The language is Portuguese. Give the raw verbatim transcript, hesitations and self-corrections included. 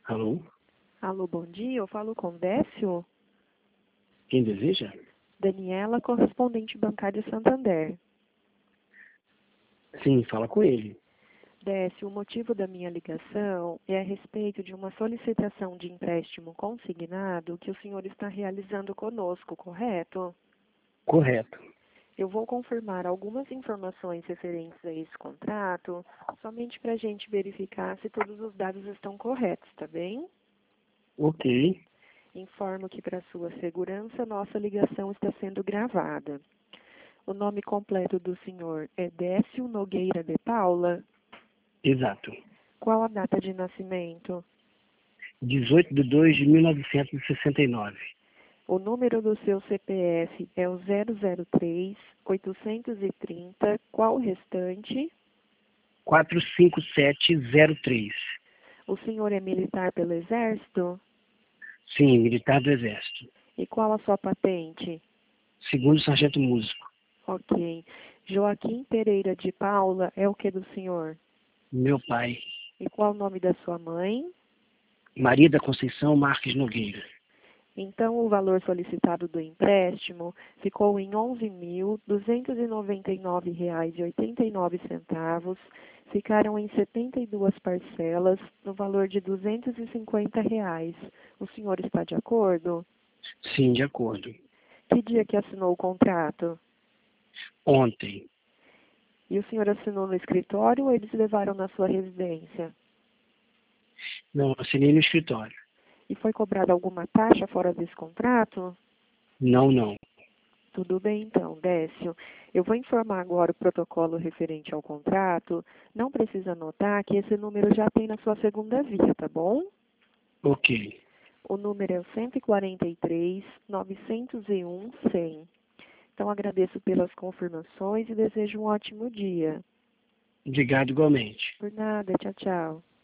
Alô? Alô, bom dia. Eu falo com Décio. Quem deseja? Daniela, correspondente bancária Santander. Sim, fala com ele. Décio, o motivo da minha ligação é a respeito de uma solicitação de empréstimo consignado que o senhor está realizando conosco, correto? Correto. Eu vou confirmar algumas informações referentes a esse contrato, somente para a gente verificar se todos os dados estão corretos, tá bem? Ok. Informo que, para sua segurança, nossa ligação está sendo gravada. O nome completo do senhor é Décio Nogueira de Paula. Exato. Qual a data de nascimento? dezoito de dois de mil novecentos e sessenta e nove. O número do seu C P F é o zero zero três, oitocentos e trinta. Qual o restante? quatro cinco sete zero três. O senhor é militar pelo Exército? Sim, militar do Exército. E qual a sua patente? Segundo sargento músico. Ok. Joaquim Pereira de Paula é o que do senhor? Meu pai. E qual o nome da sua mãe? Maria da Conceição Marques Nogueira. Então, o valor solicitado do empréstimo ficou em onze mil duzentos e noventa e nove reais e oitenta e nove centavos. Ficaram em setenta e duas parcelas, no valor de duzentos e cinquenta reais. O senhor está de acordo? Sim, de acordo. Que dia que assinou o contrato? Ontem. E o senhor assinou no escritório ou eles levaram na sua residência? Não, assinei no escritório. E foi cobrada alguma taxa fora desse contrato? Não, não. Tudo bem, então, Décio. Eu vou informar agora o protocolo referente ao contrato. Não precisa anotar que esse número já tem na sua segunda via, tá bom? Ok. O número é o cento e quarenta e três, novecentos e um, cem. Então, agradeço pelas confirmações e desejo um ótimo dia. Obrigado igualmente. Por nada, tchau, tchau.